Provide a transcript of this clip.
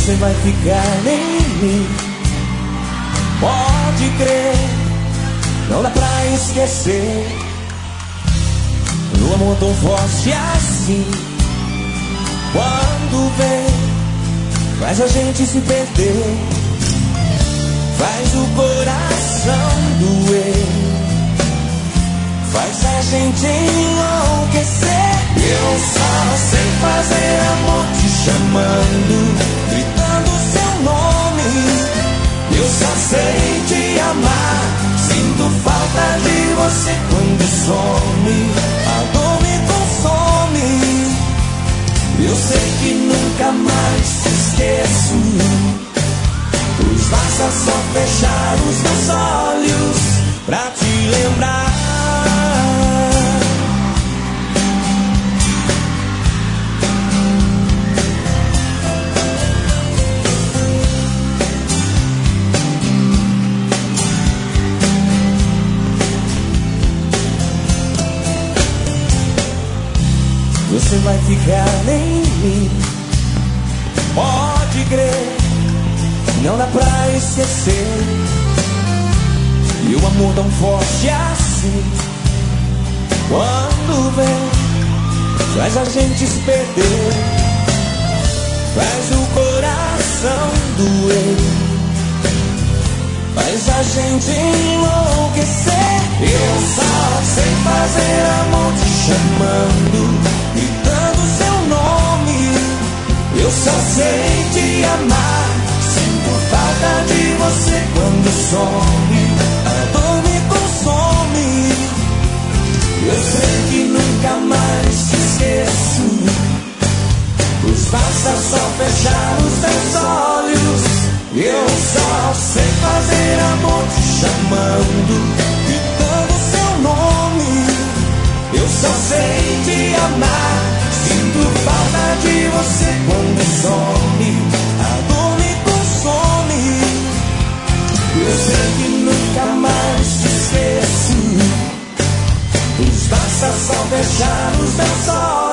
Você vai ficar em mim, pode crer, não dá pra esquecer. O amor tão forte assim, quando vem, faz a gente se perder, faz o coração doer, faz a gente enlouquecer. Eu só sei fazer amor te chamando, gritando seu nome. Eu só sei te amar, sinto falta de você quando some. A dor me consome, eu sei que nunca mais te esqueço, pois basta só fechar os meus olhos pra te lembrar. Você vai ficar em mim, pode crer, não dá pra esquecer. E o amor tão forte assim, quando vem, faz a gente se perder, faz o coração doer, faz a gente enlouquecer. Eu só sei fazer amor te chamando, gritando seu nome. Eu só sei te amar, sinto falta de você quando some. A dor me consome, eu sei que nunca mais te esqueço, pois basta só fechar os teus olhos. Eu só sei fazer amor te chamando, gritando seu nome. Eu só sei te amar, sinto falta de você quando some. A dor me consome, eu sei que nunca mais te esqueço, pois basta só fechar os meus olhos.